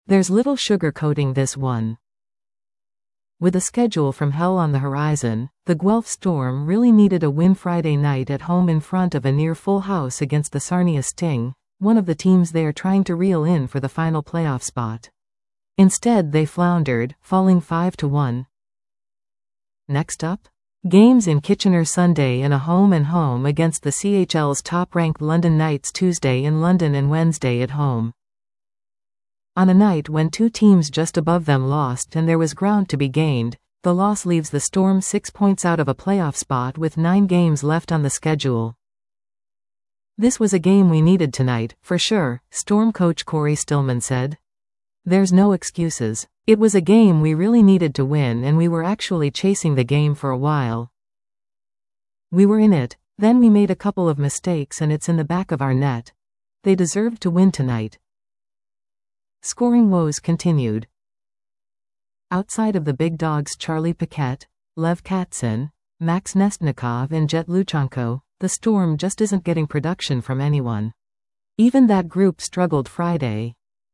There's little sugarcoating this one. With a schedule from hell on the horizon, the Guelph Storm really needed a win Friday night at home in front of a near-full house against the Sarnia Sting, one of the teams they are trying to reel in for the final playoff spot. Instead they floundered, falling 5-1. Next up? Games in Kitchener Sunday and a home against the CHL's top-ranked London Knights Tuesday in London and Wednesday at home. On a night when two teams just above them lost and there was ground to be gained, the loss leaves the Storm 6 points out of a playoff spot with 9 games left on the schedule. This was a game we needed tonight, for sure, Storm coach Corey Stillman said. There's no excuses. It was a game we really needed to win and we were actually chasing the game for a while. We were in it, then we made a couple of mistakes and it's in the back of our net. They deserved to win tonight. Scoring woes continued. Outside of the big dogs Charlie Paquette, Lev Katzin, Max Nestnikov and Jet Luchanko, the Storm just isn't getting production from anyone. Even that group struggled Friday.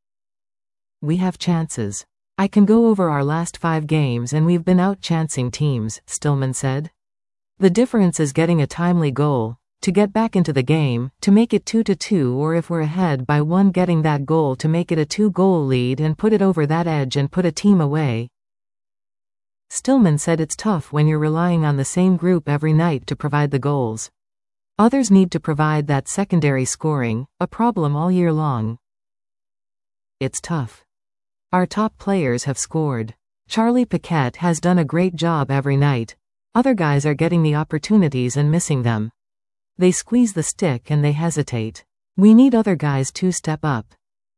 We have chances. I can go over our last 5 games and we've been out-chancing teams, Stillman said. The difference is getting a timely goal, to get back into the game, to make it 2-2 or if we're ahead by 1 getting that goal to make it a 2-goal lead and put it over that edge and put a team away. Stillman said it's tough when you're relying on the same group every night to provide the goals. Others need to provide that secondary scoring, a problem all year long. It's tough. Our top players have scored. Charlie Paquette has done a great job every night. Other guys are getting the opportunities and missing them. They squeeze the stick and they hesitate. We need other guys to step up.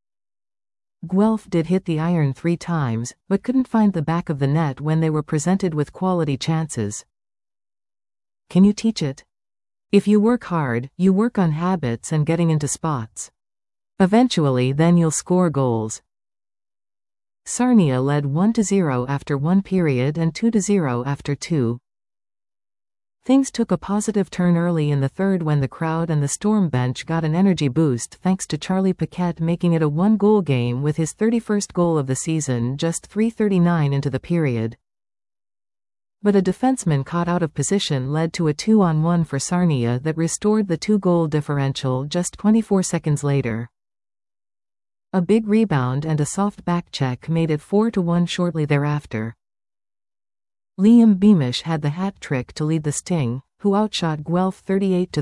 Guelph did hit the iron 3 times, but couldn't find the back of the net when they were presented with quality chances. Can you teach it? If you work hard, you work on habits and getting into spots. Eventually then you'll score goals. Sarnia led 1-0 after 1 period and 2-0 after 2. Things took a positive turn early in the third when the crowd and the Storm bench got an energy boost thanks to Charlie Paquette making it a 1-goal game with his 31st goal of the season just 3:39 into the period. But a defenseman caught out of position led to a 2-on-1 for Sarnia that restored the 2-goal differential just 24 seconds later. A big rebound and a soft back check made it 4-1 shortly thereafter. Liam Beamish had the hat trick to lead the Sting, who outshot Guelph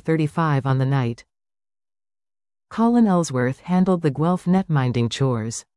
38-35 on the night. Colin Ellsworth handled the Guelph net-minding chores.